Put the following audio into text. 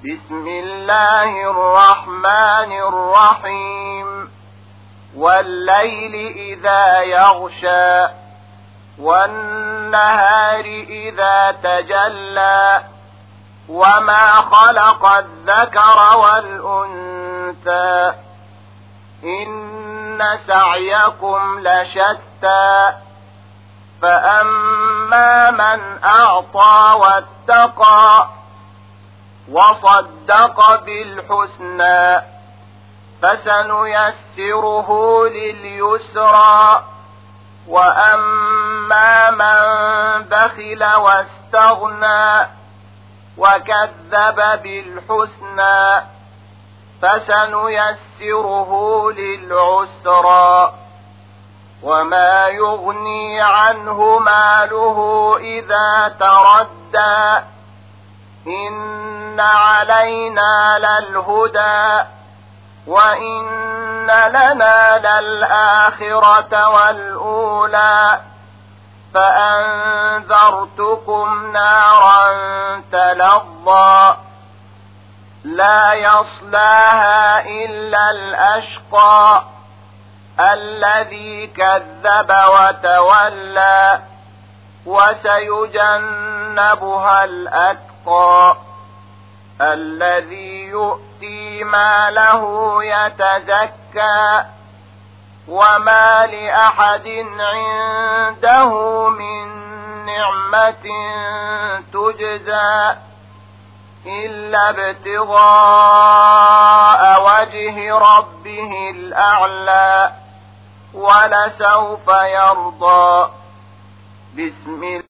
بسم الله الرحمن الرحيم والليل إذا يغشى والنهار إذا تجلى وما خلق الذكر والأنثى إن سعيكم لشتى فأما من أعطى واتقى وصدق بالحسنى فسنيسره لليسرى وأما من بخل واستغنى وكذب بالحسنى فسنيسره للعسرى وما يغني عنه ماله إذا تردى إن علينا للهدى وإن لنا للآخرة والأولى فأنذرتكم نارا تلظى لا يصلاها إلا الأشقى الذي كذب وتولى وسيجنبها الأتقى الذي يؤتي ماله يتزكى وما لأحد عنده من نعمة تجزى إلا ابتغاء وجه ربه الأعلى ولسوف يرضى. بسم الله